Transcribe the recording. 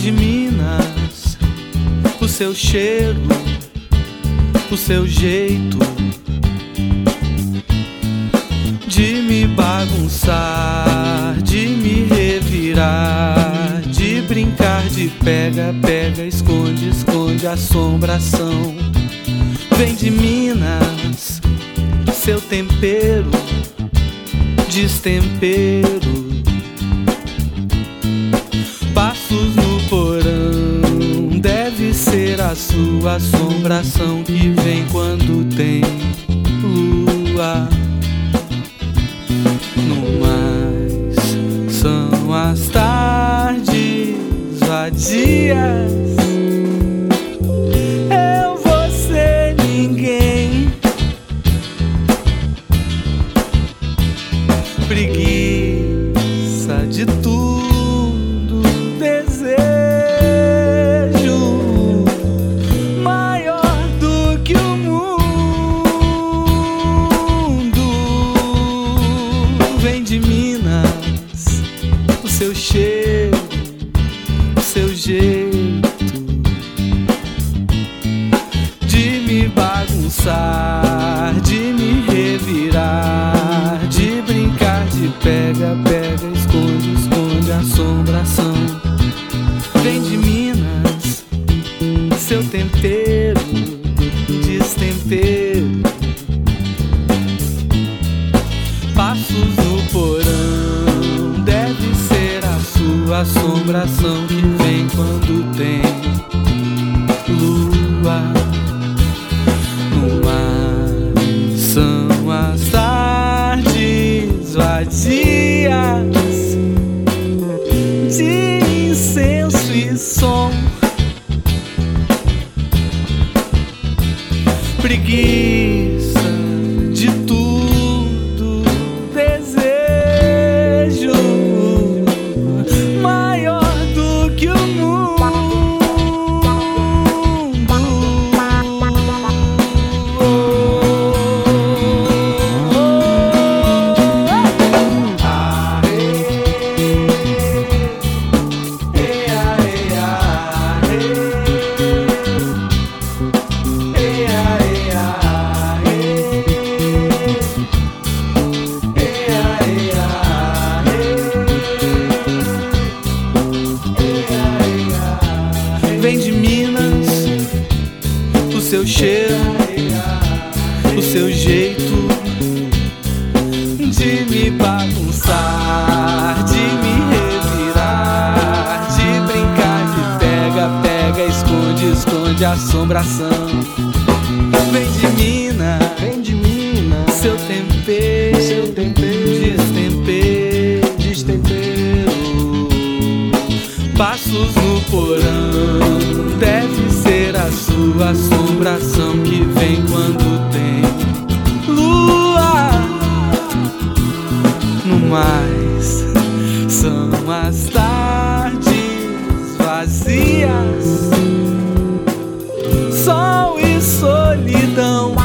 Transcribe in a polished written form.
de Minas, o seu cheiro, o seu jeito de me bagunçar, de me revirar, de brincar de pega, pega, esconde, esconde, assombração. Vem de Minas, seu tempero, destempero, passos no porão, deve ser a sua assombração que vem quando tem lua. No mais são as tardes vadias, eu, você, ninguém, preguiça de tudo, desejo maior do que o mundo. Vem de Minas, o seu cheiro, o seu jeito de me bagunçar, de me revirar, de brincar de pega, pega, esconde, esconde, assombração. Vem de Minas, seu tempero, destempero, passos no porão, deve ser a sua assombração que vem quando tem lua. No mar são as tardes vadias de incenso e som, preguiça de tudo, desejo maior do que o mundo. Vem de Minas, o seu cheiro, o seu jeito de me bagunçar, de me revirar, de brincar de pega, pega, esconde, esconde, assombração. Vem de Minas, seu tempero, destempero, passos no porão, deve ser a sua assombração que vem quando tem lua. No mais são as tardes vazias, sol e solidão.